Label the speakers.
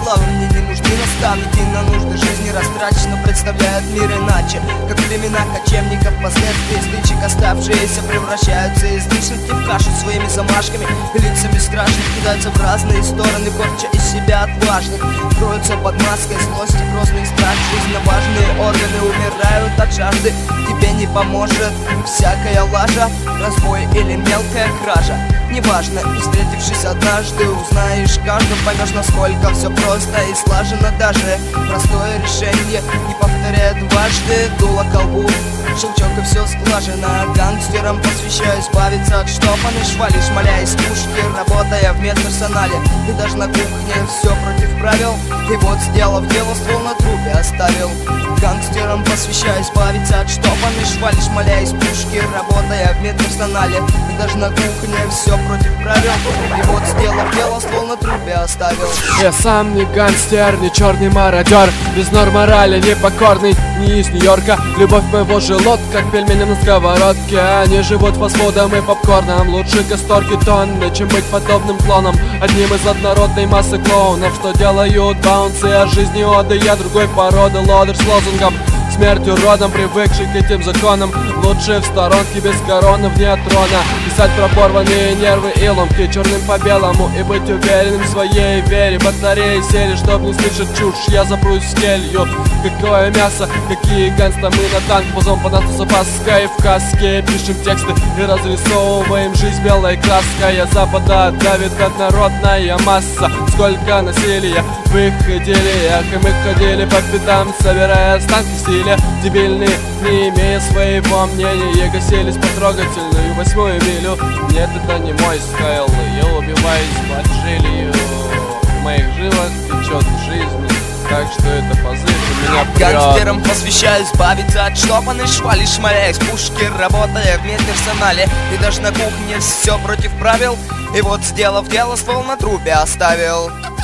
Speaker 1: славы мне не нужны наставники, на нужды жизни растрачено представляют мир иначе. Как времена кочевников, последствия стычек оставшиеся превращаются из личности в кашу своими замашками. Лицами страшных кидаются в разные стороны, корча из себя отважных. Кроются под маской злости, грозный страх. Жизненно важные органы умирают от жажды. Тебе не поможет всякая лажа, разбой или мелкая кража. Неважно, и встретившись однажды, узнаешь каждым, поймешь, насколько все просто и слажено. Даже простое решение не повторяет дважды. Дуло колбу, щелчок и все сглажено. Гангстерам посвящаю избавиться от штопанной швали, шмаля из пушки, работая в медперсонале. И даже на кухне все против правил. И вот, сделав дело, ствол на трупе оставил. Гангстерам посвящаю избавиться от штопанной швали, шмаля из пушки, работая в медперсонале. И даже на кухне все против правил. И вот, сделав дело, ствол на трупе оставил.
Speaker 2: Я сам не гангстер, не черный мародер, без норм морали, непокорный, не из Нью-Йорка. Любовь моего желудка, как пельмени на сковородке. Они живут фастфудом и попкорном. Лучше касторки тонны, чем быть подобным клоном. Одним из однородной массы клоунов, что делают баунсы от жизни оды. Я другой породы, лодырь с лозунгом смертью родом, привыкший к этим законам. Лучше в сторонке без короны вне трона. Писать про порванные нервы и ломки черным по белому. И быть уверенным в своей вере. Батареи сели, чтоб не слышать чушь. Я запрусь с келью. Какое мясо, какие гангста. Мы на танк позом по НАТО с опаской. В каске пишем тексты и разрисовываем жизнь белой краской. Запада давит однородная масса. Сколько насилия в их идиллиях. И мы ходили по пятам, собирая останки стиля. Дебильные, не имея своего мнения, косились по трогательную 8-ю милю. Нет, это не мой стайл. Я убиваюсь под жилью. В моих жилах течет жизнь, так что это позыв у меня прет.
Speaker 1: Гангстерам посвящаю избавиться от штопанной швали, шмаля из пушки, работая в медперсонале. И даже на кухне все против правил. И вот, сделав дело, ствол на трупе оставил.